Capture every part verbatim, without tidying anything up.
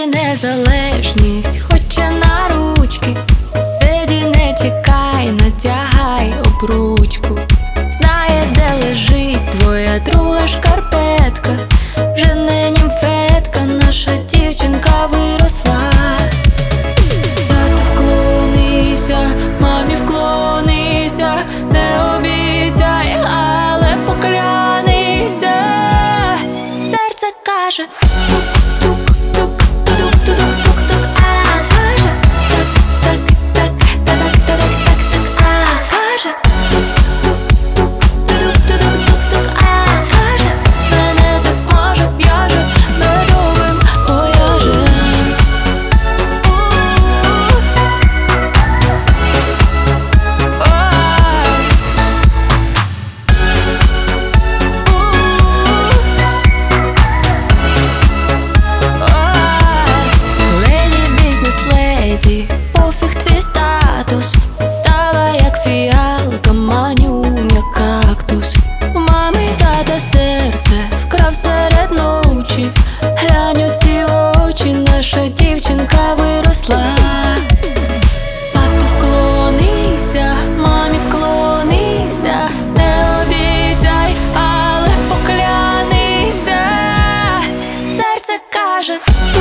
Леді незалежність, хоче на ручки. Леді не чекай, натягай обручку. Знає, де лежить твоя друга шкарпетка. Вже не німфетка, наша дівчинка виросла. Тату вклонися, мамі вклонися, не обіцяй, але поклянися. Серце каже тук-тук-тук-тук-тук-тук-тук, а каже так, так, так, так, так, так, так, а каже тук-тук-тук-тук-тук, а каже мене так може в'яже медовим вояжем. Пофіг твій статус, стала як фіалка, манюня кактус. У мами тата серце вкрав серед ночі. Глянь у ці очі, наша дівчинка виросла. Тату вклонися, мамі вклонися, не обіцяй, але поклянися. Серце каже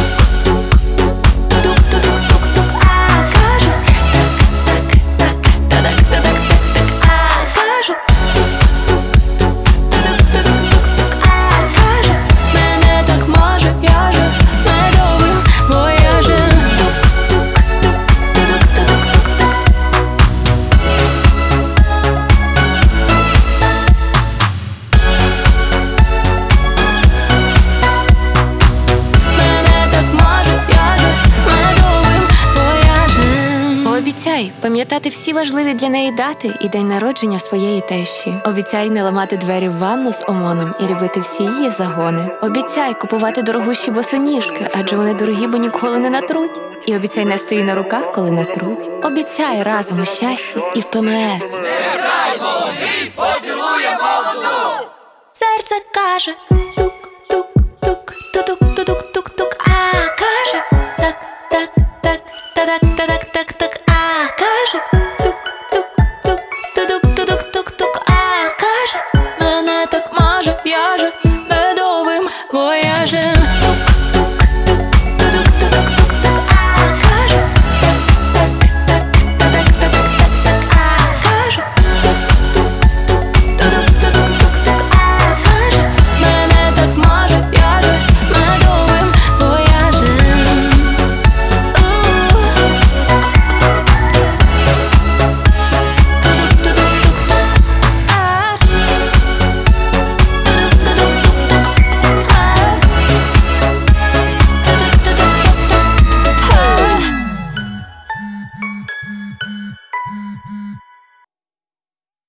Обіцяй пам'ятати всі важливі для неї дати і день народження своєї тещі. Обіцяй не ламати двері в ванну з омоном і любити всі її загони. Обіцяй купувати дорогущі босоніжки, адже вони дорогі, бо ніколи не натруть. І обіцяй нести її на руках, коли натруть. Обіцяй разом у щасті і в ПМС. Нехай молодий поцілує молоду. Серце каже